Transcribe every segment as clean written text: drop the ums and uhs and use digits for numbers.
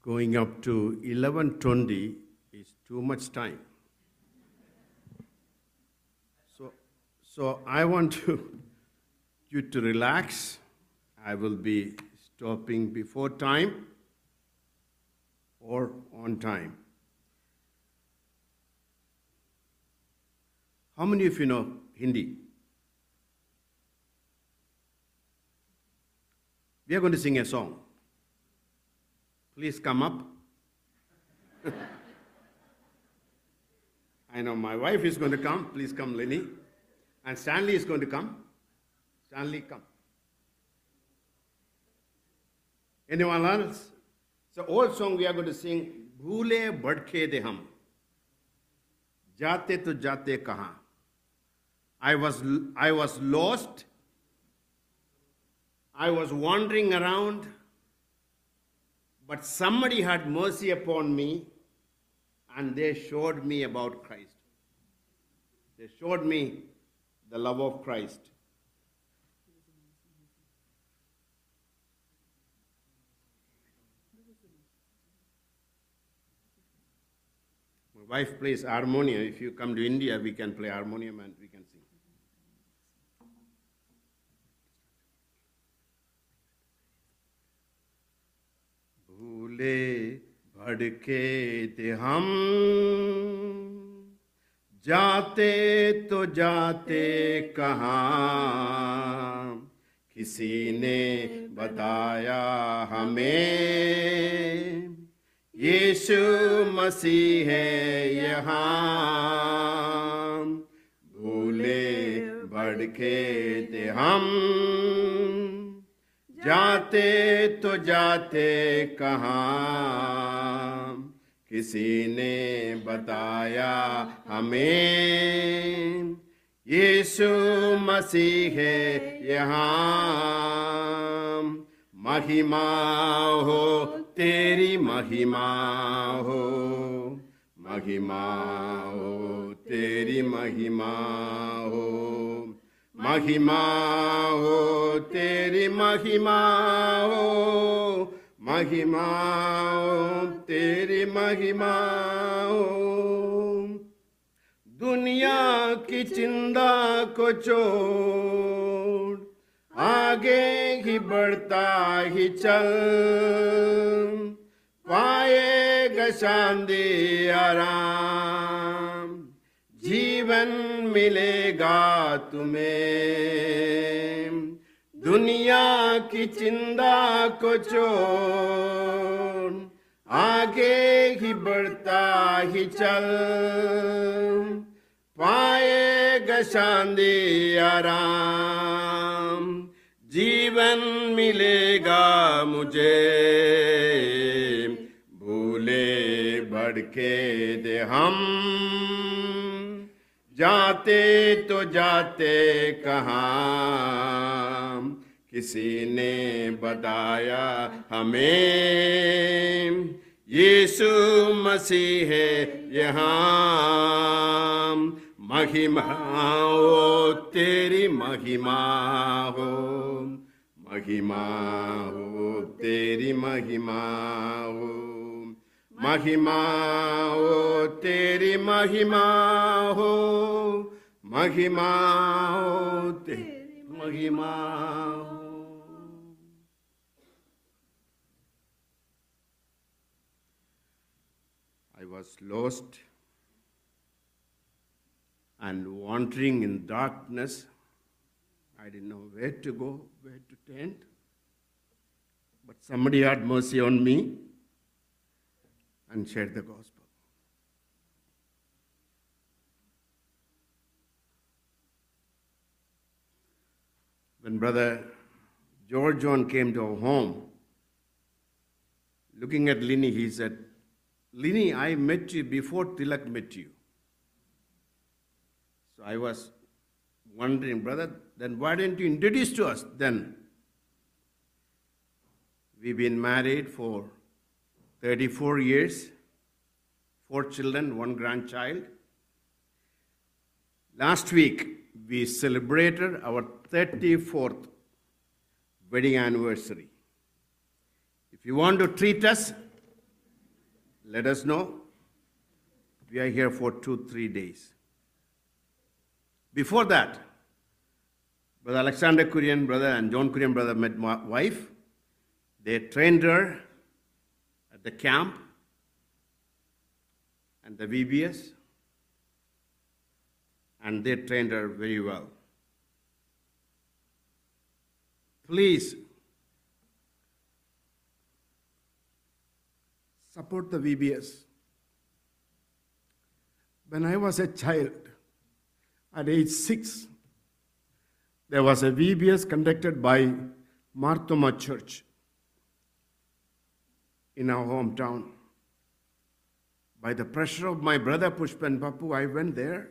going up to 11:20 is too much time. So I want you to relax. I will be stopping before time or on time. How many of you know Hindi? We are going to sing a song. Please come up. I know my wife is going to come. Please come, Lenny. And Stanley is going to come. Stanley, come. Anyone else? So, old song we are going to sing. Bhoole badke de hum. Jate to jate kahan. I was lost. I was wandering around. But somebody had mercy upon me, and they showed me about Christ. They showed me the love of Christ. My wife plays harmonium. If you come to India, we can play harmonium and we can sing. भूले भड़के थे हम जाते तो जाते कहाँ किसी ने बताया हमें यीशु मसीह है यहाँ भूले भड़के थे हम जाते तो जाते कहाँ किसी ने बताया हमें यीशु मसीह है यहाँ महिमा हो तेरी महिमा हो महिमा हो तेरी महिमा हो महिमा हो तेरी महिमा हो महिमा हो तेरी महिमा हो दुनिया की चिंता को छोड़ आगे ही बढ़ता ही चल पाएगा शांति आराम जीवन मिलेगा तुम्हें दुनिया की चिंता को छोड़ आगे ही बढ़ता ही चल पाएगा शांति आराम जीवन मिलेगा मुझे भूले भड़के दे हम जाते तो जाते कहाँ किसी ने बताया हमें यीशु मसीह है यहाँ महिमा हो तेरी महिमा हो महिमा हो तेरी महिमा हो महिमा हो तेरी महिमा हो महिमा हो तेरी महिमा हो I was lost and wandering in darkness. I didn't know where to go, where to turn. But somebody had mercy on me and shared the gospel. When Brother George John came to our home, looking at Linny, he said, Linny, I met you before Tilak met you. So I was wondering, brother, then why didn't you introduce to us then? We've been married for 34 years, 4 children, 1 grandchild. Last week, we celebrated our 34th wedding anniversary. If you want to treat us, let us know. We are here for 2-3 days. Before that, Brother Alexander Kurian brother and John Kurian brother met my wife. They trained her at the camp and the VBS, and they trained her very well. Please support the VBS. When I was a child, at age 6, there was a VBS conducted by Marthoma Church in our hometown. By the pressure of my brother Pushpan Bapu, I went there.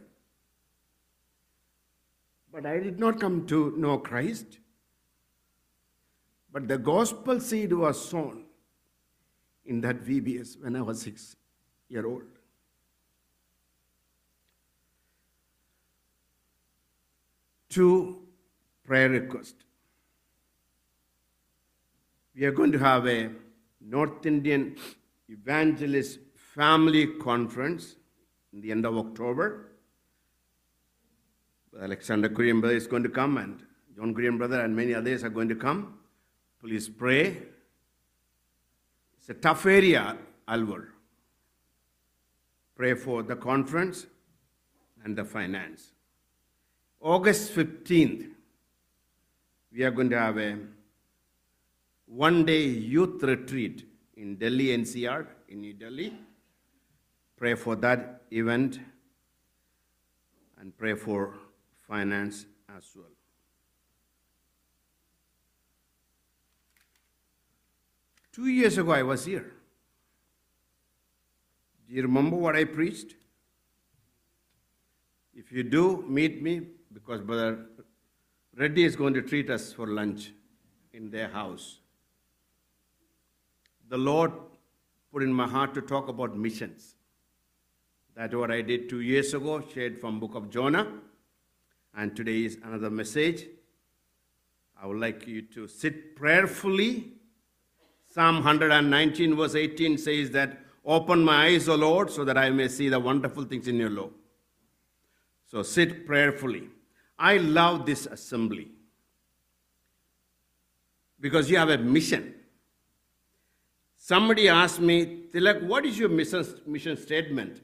But I did not come to know Christ. But the gospel seed was sown in that VBS when I was 6-year-old. Two prayer requests. We are going to have a North Indian Evangelist Family Conference in the end of October. Alexander Kurian brother is going to come, and John Kurian brother and many others are going to come. Please pray. It's a tough area, Alwar. Pray for the conference and the finance. August 15th, we are going to have a one-day youth retreat in Delhi NCR, in New Delhi. Pray for that event and pray for finance as well. Two years ago, I was here. Do you remember what I preached? If you do, meet me, because Brother Reddy is going to treat us for lunch in their house. The Lord put in my heart to talk about missions. That's what I did 2 years ago, shared from Book of Jonah. And today is another message. I would like you to sit prayerfully. Psalm 119 verse 18 says that, "Open my eyes, O Lord, so that I may see the wonderful things in your law." So sit prayerfully. I love this assembly because you have a mission. Somebody asked me, "Tilak, what is your mission statement?"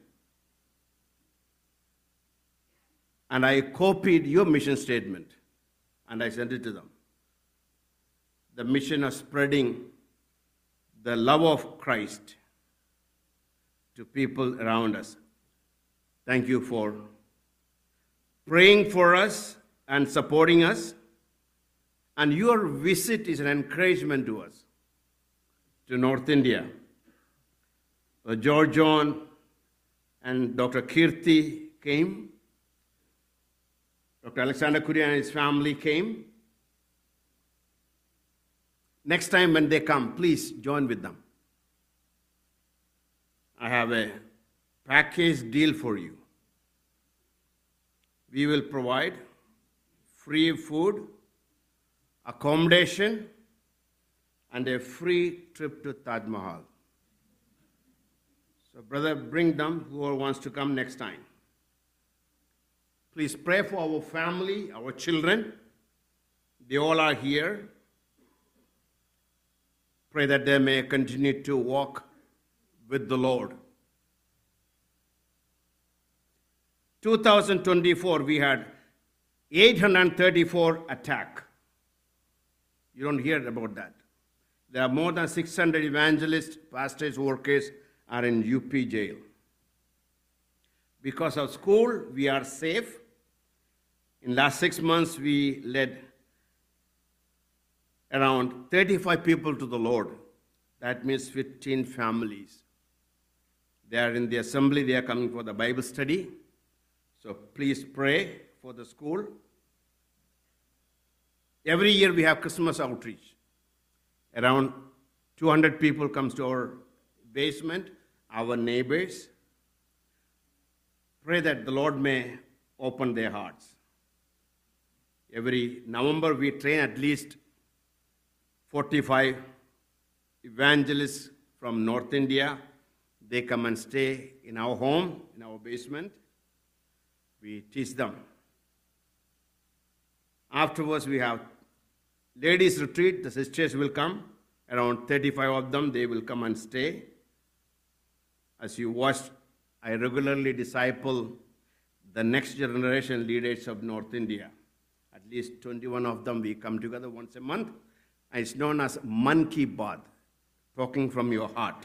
And I copied your mission statement and I sent it to them. The mission of spreading the love of Christ to people around us. Thank you for praying for us and supporting us. And your visit is an encouragement to us, to North India. George John and Dr. Kirti came. Dr. Alexander Kurian and his family came. Next time when they come, please join with them. I have a package deal for you. We will provide free food, accommodation, and a free trip to Taj Mahal. So, brother, bring them, whoever wants to come next time. Please pray for our family, our children. They all are here. Pray that they may continue to walk with the Lord. 2024, we had 834 attacks. You don't hear about that. There are more than 600 evangelists, pastors, workers are in UP jail. Because of school, we are safe. In last 6 months, we led around 35 people to the Lord. That means 15 families. They are in the assembly. They are coming for the Bible study. So please pray for the school. Every year we have Christmas outreach. Around 200 people comes to our basement, our neighbors. Pray that the Lord may open their hearts. Every November we train at least 45 evangelists from North India. They come and stay in our home, in our basement. We teach them. Afterwards, we have ladies' retreat. The sisters will come. Around 35 of them, they will come and stay. As you watch, I regularly disciple the next generation leaders of North India. At least 21 of them, we come together once a month. And it's known as Man Ki Baat, talking from your heart.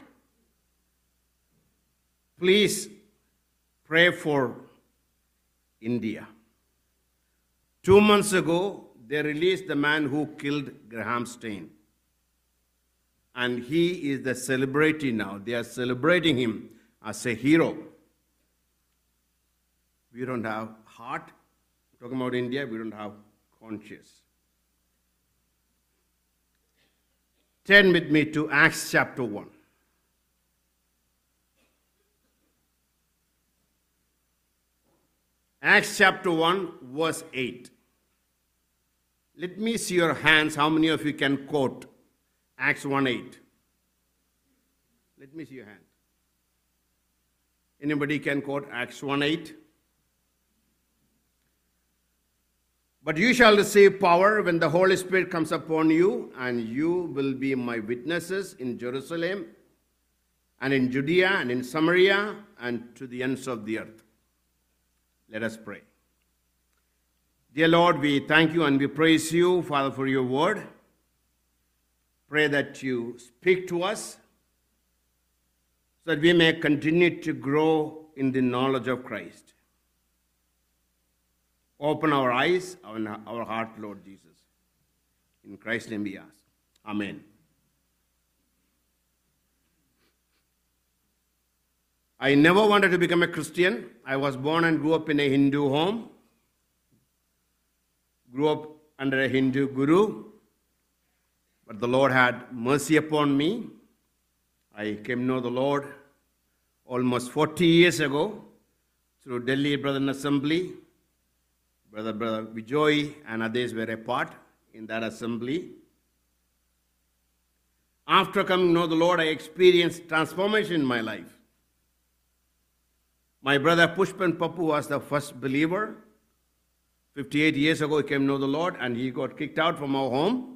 Please pray for India. 2 months ago, they released the man who killed Graham Stein. And he is the celebrity now. They are celebrating him as a hero. We don't have heart. Talking about India, we don't have conscience. Turn with me to Acts chapter 1. Acts chapter 1, verse 8. Let me see your hands. How many of you can quote Acts 1:8? Let me see your hand. Anybody can quote Acts 1:8? But you shall receive power when the Holy Spirit comes upon you, and you will be my witnesses in Jerusalem and in Judea and in Samaria and to the ends of the earth. Let us pray. Dear Lord, we thank you and we praise you, Father, for your word. Pray that you speak to us so that we may continue to grow in the knowledge of Christ. Open our eyes and our heart, Lord Jesus. In Christ's name we ask. Amen. I never wanted to become a Christian. I was born and grew up in a Hindu home. Grew up under a Hindu guru. But the Lord had mercy upon me. I came to know the Lord almost 40 years ago through Delhi Brethren Assembly. Brother Vijay and others were a part in that assembly. After coming to know the Lord, I experienced transformation in my life. My brother Pushpan Papu was the first believer. 58 years ago, he came to know the Lord, and he got kicked out from our home.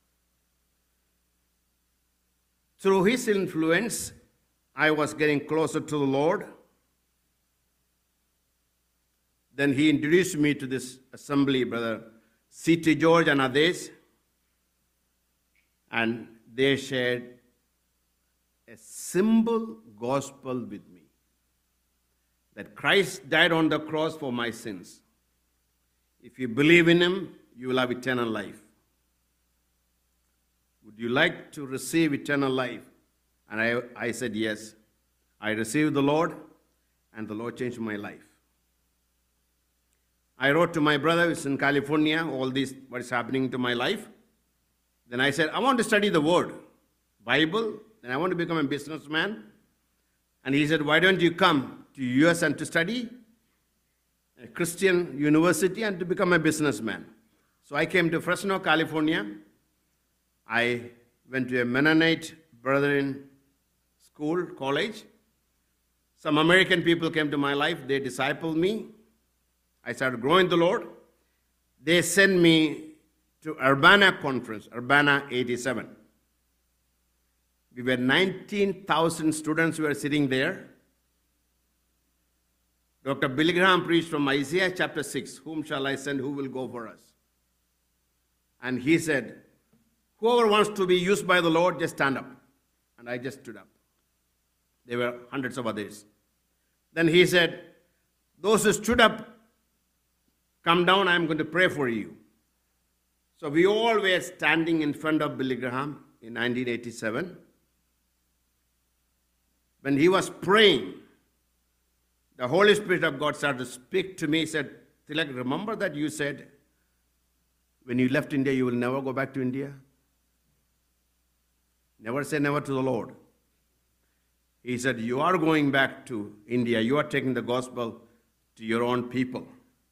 Through his influence, I was getting closer to the Lord. Then he introduced me to this assembly, Brother C.T. George and others, and they shared a simple gospel with me, that Christ died on the cross for my sins. If you believe in him, you will have eternal life. Would you like to receive eternal life? And I said yes. I received the Lord, and the Lord changed my life. I wrote to my brother who's in California, all this, what is happening to my life. Then I said, I want to study the Word, Bible, and I want to become a businessman. And he said, why don't you come to US and to study a Christian university and to become a businessman? So I came to Fresno, California. I went to a Mennonite Brethren school, college. Some American people came to my life. They discipled me. I started growing the Lord. They sent me to Urbana Conference, Urbana 87. We were 19,000 students who were sitting there. Dr. Billy Graham preached from Isaiah chapter 6, whom shall I send, who will go for us? And he said, whoever wants to be used by the Lord, just stand up. And I just stood up. There were hundreds of others. Then he said, those who stood up, come down, I'm going to pray for you. So we all were standing in front of Billy Graham in 1987. When he was praying, the Holy Spirit of God started to speak to me. He said, Tilak, remember that you said, when you left India, you will never go back to India? Never say never to the Lord. He said, you are going back to India. You are taking the gospel to your own people.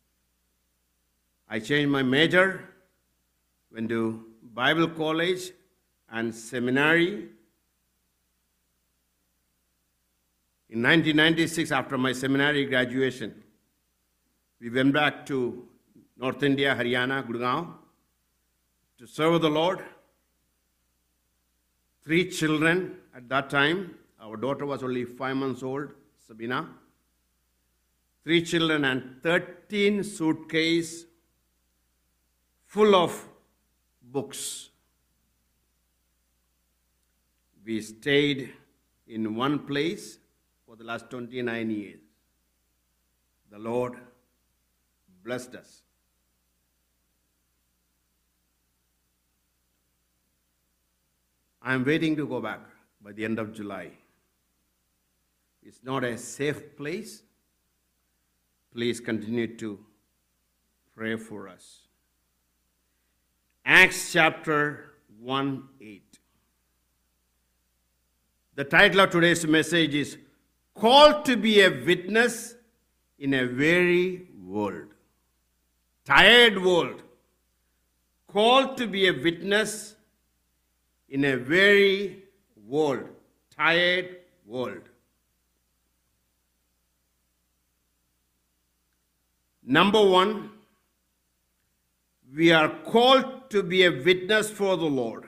I changed my major, went to Bible college and seminary. In 1996, after my seminary graduation, we went back to North India, Haryana, Gurgaon, to serve the Lord. 3 children at that time. Our daughter was only 5 months old, Sabina. 3 children and 13 suitcases full of books. We stayed in one place for the last 29 years. The Lord blessed us. I am waiting to go back by the end of July. It's not a safe place. Please continue to pray for us. Acts chapter 1:8. The title of today's message is Called to be a Witness in a Weary World. Tired world. Called to be a witness in a weary world. Tired world. Number 1, we are called to be a witness for the Lord.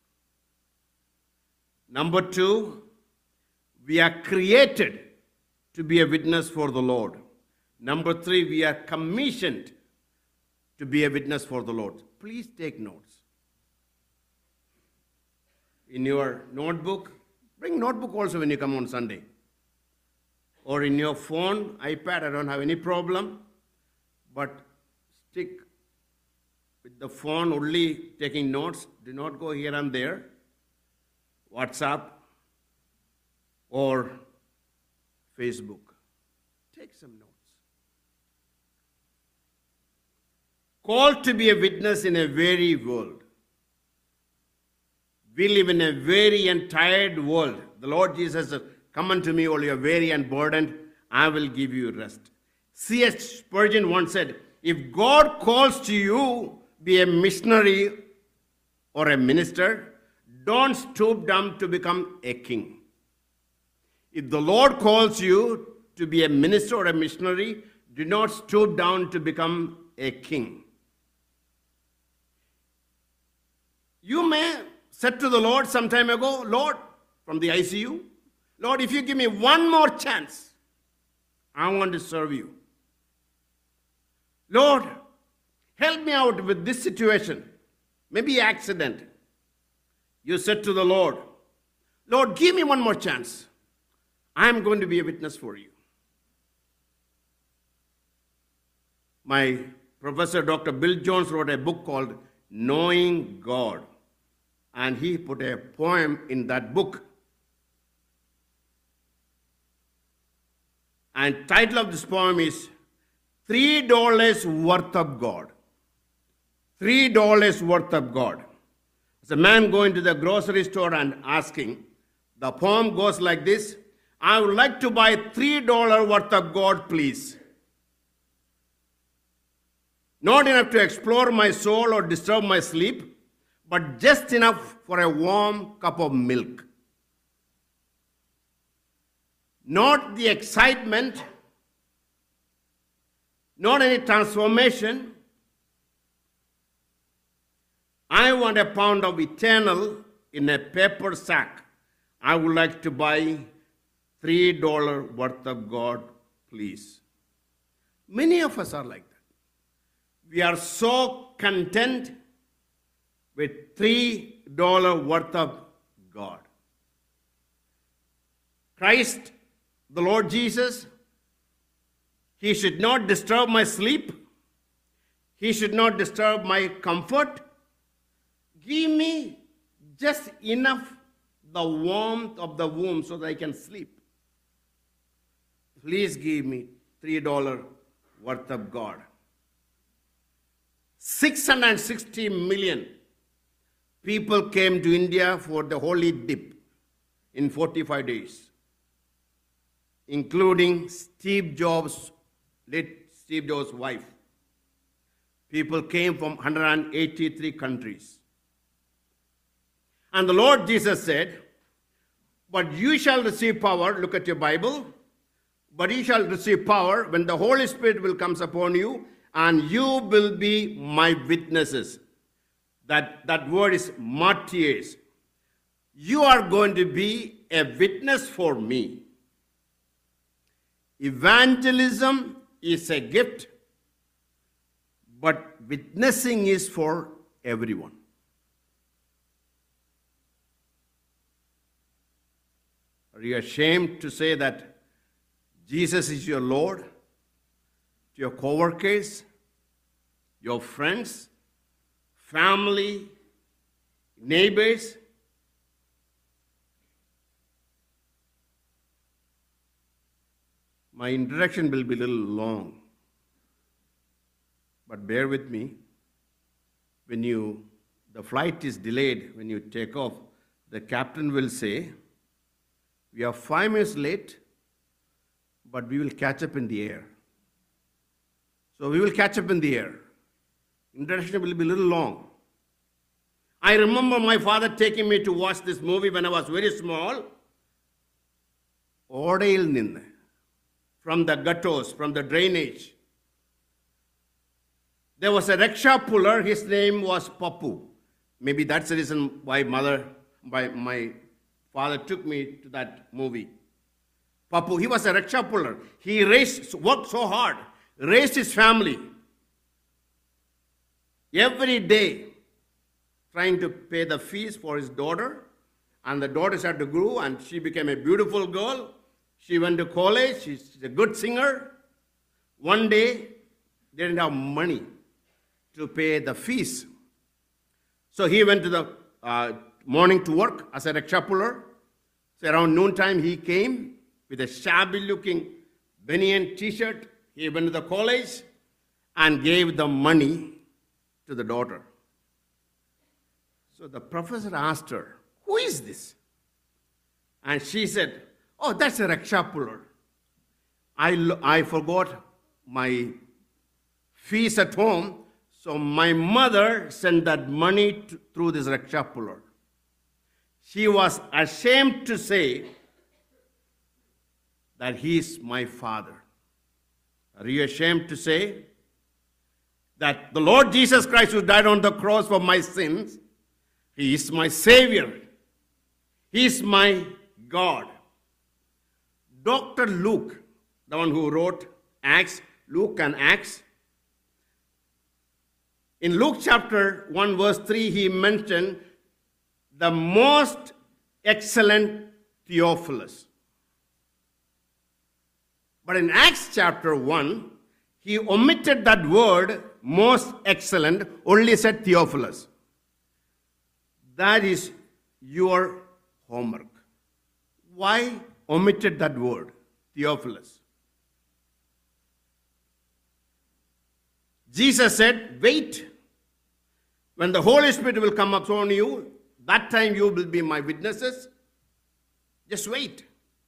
Number 2, we are created to be a witness for the Lord. Number 3, we are commissioned to be a witness for the Lord. Please take notes. In your notebook, bring notebook also when you come on Sunday. Or in your phone, iPad, I don't have any problem. But stick with the phone only taking notes. Do not go here and there. WhatsApp or Facebook. Take some notes. Called to be a witness in a weary world. We live in a weary and tired world. The Lord Jesus says, come unto me, all you are weary and burdened, I will give you rest. C.S. Spurgeon once said, if God calls to you, be a missionary or a minister, don't stoop down to become a king. If the Lord calls you to be a minister or a missionary, do not stoop down to become a king. You may said to the Lord some time ago, Lord, from the ICU, Lord, if you give me one more chance, I want to serve you. Lord, help me out with this situation. Maybe accident. You said to the Lord, Lord, give me one more chance. I am going to be a witness for you. My professor, Dr. Bill Jones, wrote a book called Knowing God. And he put a poem in that book. And title of this poem is $3 worth of God. $3 worth of God. It's a man going to the grocery store and asking. The poem goes like this. I would like to buy $3 worth of God, please. Not enough to explore my soul or disturb my sleep, but just enough for a warm cup of milk. Not the excitement, not any transformation. I want a pound of eternal in a paper sack. I would like to buy $3 worth of God, please. Many of us are like that. We are so content with $3 worth of God. Christ, the Lord Jesus, He should not disturb my sleep. He should not disturb my comfort. Give me just enough the warmth of the womb so that I can sleep. Please give me $3 worth of God. 660 million people came to India for the Holy Dip in 45 days, including Steve Jobs, late Steve Jobs' wife. People came from 183 countries. And the Lord Jesus said, but you shall receive power, look at your Bible, but you shall receive power when the Holy Spirit will come upon you, and you will be my witnesses. That word is martyrs. You are going to be a witness for me. Evangelism is a gift, but witnessing is for everyone. Are you ashamed to say that Jesus is your Lord to your co-workers, your friends, family, neighbors? My introduction will be a little long, but bear with me. When the flight is delayed, when you take off, the captain will say, "We are 5 minutes late, but we will catch up in the air." So we will catch up in the air. Introduction will be a little long. I remember my father taking me to watch this movie when I was very small. Odayil ninnu, from the gutters, from the drainage. There was a rickshaw puller, his name was Papu. Maybe that's the reason why my father took me to that movie. Papu, he was a rickshaw puller. He worked so hard, raised his family. Every day, trying to pay the fees for his daughter. And the daughter started to grow, and she became a beautiful girl. She went to college. She's a good singer. One day, they didn't have money to pay the fees. So he went to the morning to work as a rickshaw puller. So around noontime, he came with a shabby-looking Banyan t-shirt. He went to the college and gave the money to the daughter. So the professor asked her, "Who is this?" And she said, "Oh, that's a rickshaw puller. I forgot my fees at home, so my mother sent that money through this rickshaw puller." She was ashamed to say that he is my father. Are you ashamed to say that the Lord Jesus Christ, who died on the cross for my sins, he is my Savior. He is my God. Dr. Luke, the one who wrote Acts, Luke and Acts, in Luke chapter 1 verse 3, he mentioned the most excellent Theophilus. But in Acts chapter 1, he omitted that word, most excellent, only said Theophilus. That is your homework. Why omitted that word, Theophilus? Jesus said, "Wait. When the Holy Spirit will come upon you, that time you will be my witnesses." Just wait.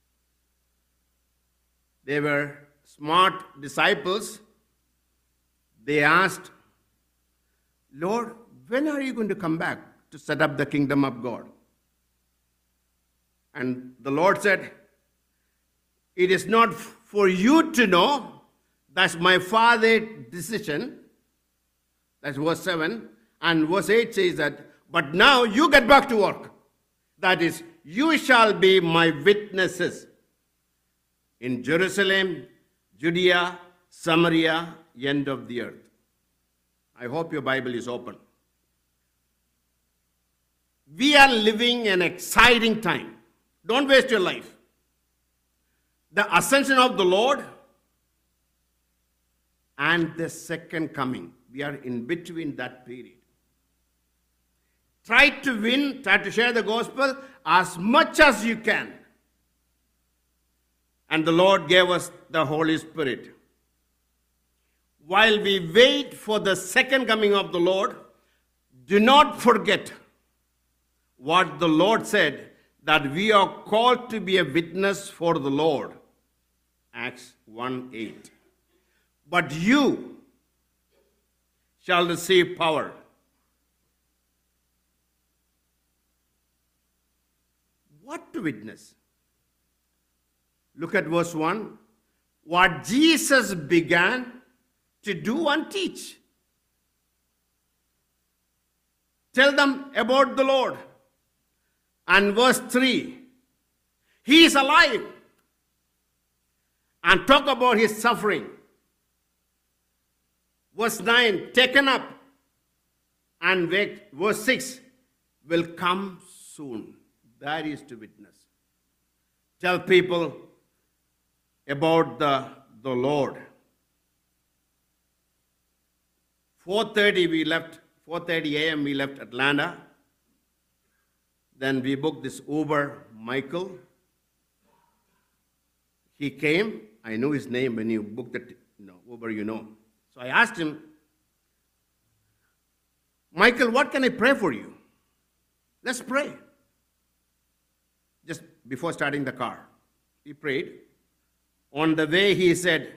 They were smart disciples. They asked, "Lord, when are you going to come back to set up the kingdom of God?" And the Lord said, "It is not for you to know. That's my Father's decision." That's verse 7. And verse 8 says that, "But now you get back to work. That is, you shall be my witnesses in Jerusalem, Judea, Samaria, end of the earth." I hope your Bible is open. We are living an exciting time. Don't waste your life. The ascension of the Lord and the second coming. We are in between that period. Try to win, try to share the gospel as much as you can. And the Lord gave us the Holy Spirit. While we wait for the second coming of the Lord, do not forget what the Lord said, that we are called to be a witness for the Lord. Acts 1:8. "But you shall receive power." What to witness? Look at verse 1. what Jesus began to do and teach. Tell them about the Lord. And verse 3, he is alive. And talk about his suffering. Verse 9, taken up. And verse 6, will come soon. That is to witness. Tell people about the Lord. 4:30 a.m. we left Atlanta. Then we booked this Uber, Michael. He came. I knew his name when you booked the Uber, you know. So I asked him, Michael, what can I pray for you? Let's pray. Just before starting the car, he prayed. On the way, he said,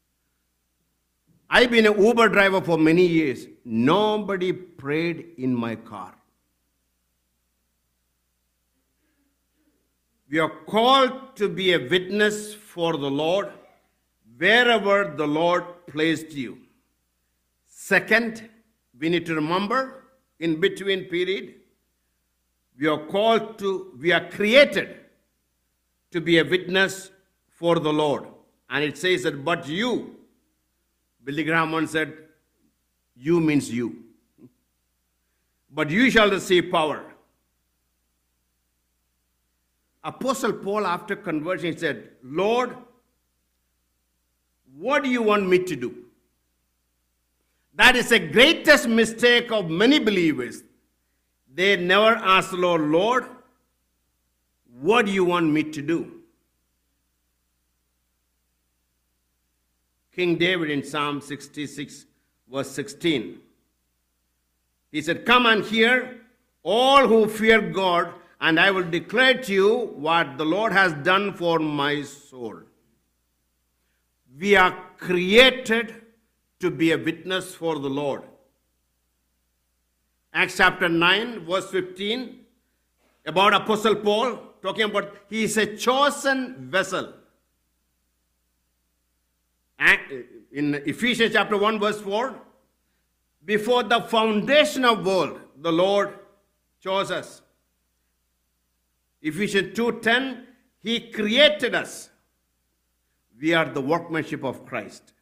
I've been an Uber driver for many years. Nobody prayed in my car. We are called to be a witness for the Lord wherever the Lord placed you. Second, we need to remember, in between period, we are created to be a witness for the Lord. And it says that, but you, Billy Graham once said, you means you. But you shall receive power. Apostle Paul, after conversion, said, Lord, what do you want me to do? That is the greatest mistake of many believers. They never ask the Lord, Lord, what do you want me to do? King David in Psalm 66, verse 16, he said, come and hear, all who fear God, and I will declare to you what the Lord has done for my soul. We are created to be a witness for the Lord. Acts chapter 9, verse 15, about Apostle Paul, talking about he is a chosen vessel. In Ephesians chapter 1, verse 4, before the foundation of the world, the Lord chose us. Ephesians 2:10, he created us. We are the workmanship of Christ.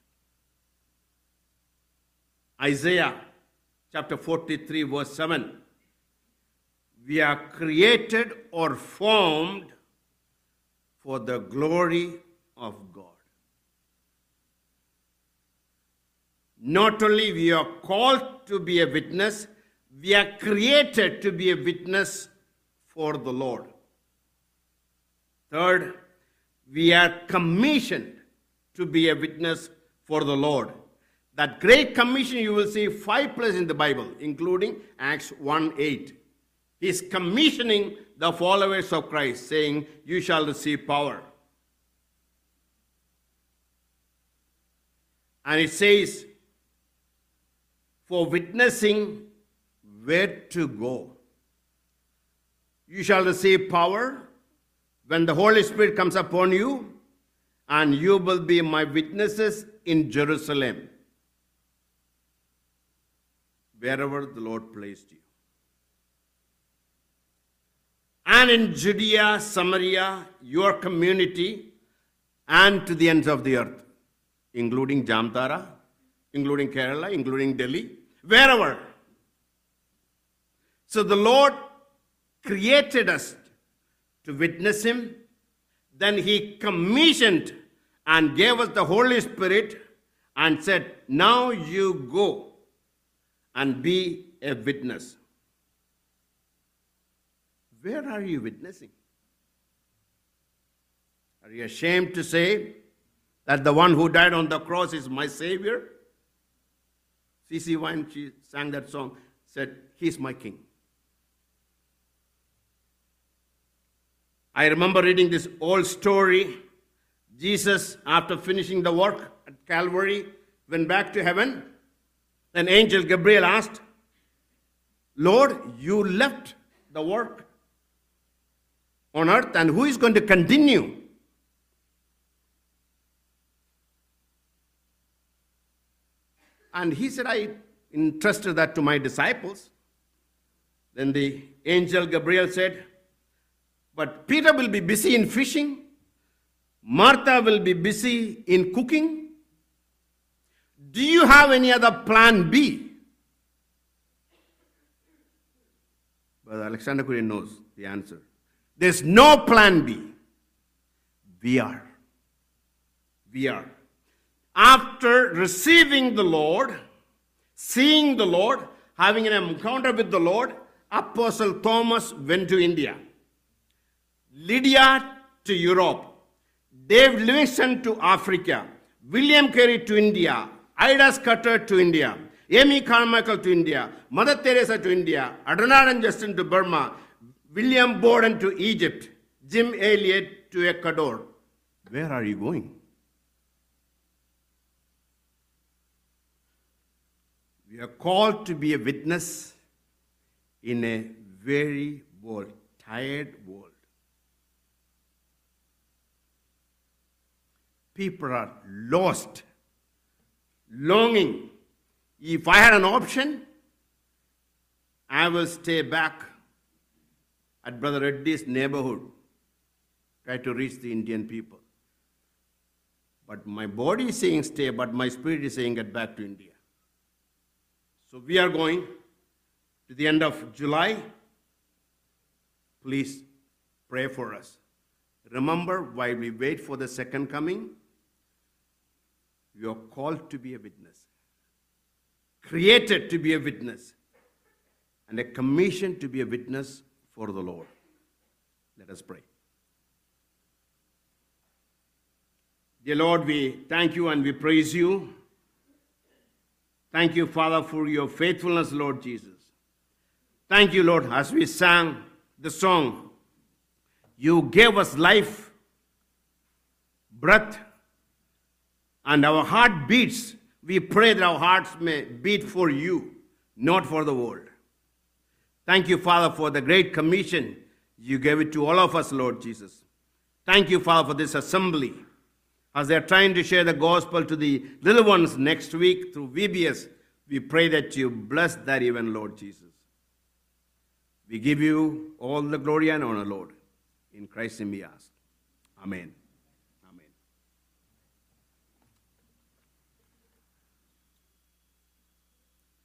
Isaiah chapter 43, verse 7, we are created or formed for the glory of God. Not only we are called to be a witness, we are created to be a witness for the Lord. Third, we are commissioned to be a witness for the Lord. That great commission you will see 5 places in the Bible, including Acts 1:8. He is commissioning the followers of Christ, saying, you shall receive power. And it says, for witnessing, where to go. You shall receive power when the Holy Spirit comes upon you, and you will be my witnesses in Jerusalem, wherever the Lord placed you. And in Judea, Samaria, your community, and to the ends of the earth, including Jamtara, including Kerala, including Delhi, wherever. So the Lord created us to witness him. Then he commissioned and gave us the Holy Spirit and said, now you go and be a witness. Where are you witnessing? Are you ashamed to say that the one who died on the cross is my Savior? C.C. Wine, she sang that song, said, he's my king. I remember reading this old story. Jesus, after finishing the work at Calvary, went back to heaven. Then angel Gabriel asked, Lord, you left the work on earth, and who is going to continue? And he said, I entrusted that to my disciples. Then the angel Gabriel said, but Peter will be busy in fishing. Martha will be busy in cooking. Do you have any other plan B? Brother Alexander Kurian knows the answer. There's no plan B. We are. After receiving the Lord, seeing the Lord, having an encounter with the Lord, Apostle Thomas went to India. Lydia to Europe. Dave Livingstone to Africa. William Carey to India. Ida Scudder to India. Amy Carmichael to India. Mother Teresa to India. Adoniram Justin to Burma. William Borden to Egypt. Jim Elliot to Ecuador. Where are you going? We are called to be a witness in a very tired world. People are lost, longing. If I had an option, I will stay back at Brother Reddy's neighborhood, try to reach the Indian people. But my body is saying stay, but my spirit is saying get back to India. So we are going to the end of July. Please pray for us. Remember, while we wait for the second coming, we are called to be a witness, created to be a witness, and a commission to be a witness for the Lord. Let us pray. Dear Lord, we thank you and we praise you. Thank you, Father, for your faithfulness, Lord Jesus. Thank you, Lord, as we sang the song, you gave us life, breath, and our heart beats. We pray that our hearts may beat for you, not for the world. Thank you, Father, for the great commission you gave it to all of us, Lord Jesus. Thank you, Father, for this assembly. As they are trying to share the gospel to the little ones next week through VBS, we pray that you bless that event, Lord Jesus. We give you all the glory and honor, Lord. In Christ's name we ask. Amen.